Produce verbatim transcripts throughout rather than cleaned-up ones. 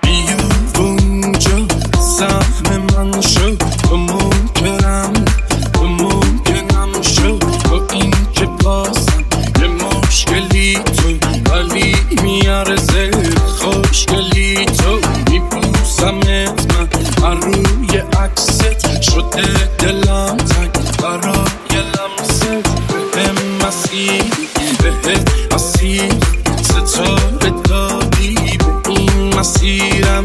بیا اونجا سهم من شو، تو ممکنم تو ممکنم شو، با این که بازم یه مشکلی تو، ولی میارزه خوشگلی تو. میبوسمت من من روی عکست، شده دلم تنگ برای لمست. بهم مسیری بهت اسیر، ستاره دادی به این مسیرم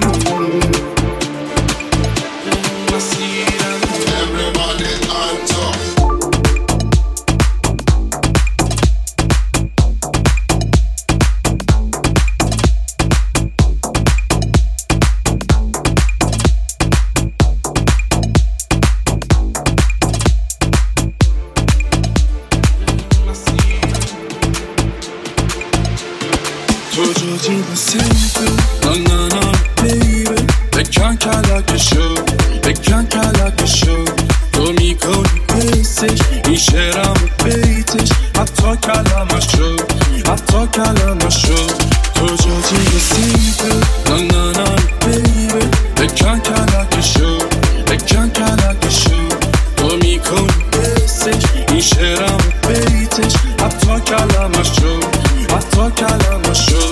مسیرم. Everybody on top. تو جدی بسیده نه نه نه بیبه، بکن کلکشو بکن کلکشو. تو میکنی حسش این شعرم بیتش، حتی کلمشو حتی کلمشو. تو جدی بسیده نه نه نه بیبه، بکن کلکشو بکن کلکشو. تو میکنی حسش این شعرم بیتش، حتی کلمشو حتی کلمشو.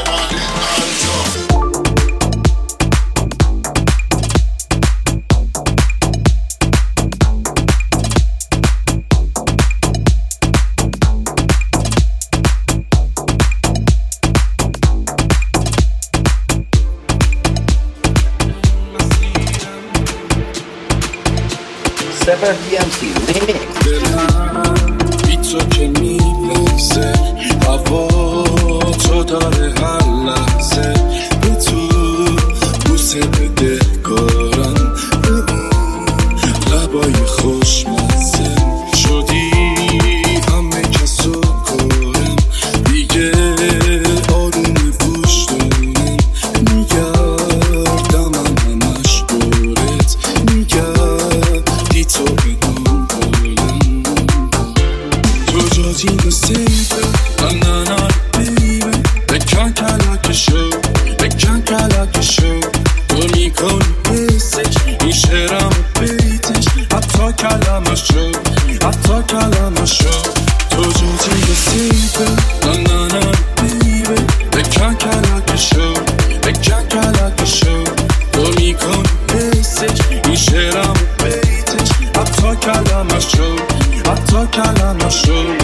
seven دی ام سی Remix. دلم بی تو که میلرزه، هوا تو داره هر لحظه. به تو بوسه بده کارم، به اون لبای خوشمزه. شدی همه کسو کارم، دیگه آروم پوش دارم. میگردم همش دورت، میگردی تو بدون کارم. تو جاتی بسیده نه نه نه بیبه، بکن کلکشو بکن کلکشو. تو میکنی حسش این شعرم بیتش، حتی کلمشو حتی کلمشو. تو جاتی بسیده نه نه نه بیبه، بکن کلکشو بکن کلکشو. تو میکنی حسش این شعرم بیتش، حتی کلمشو حتی کلمشو.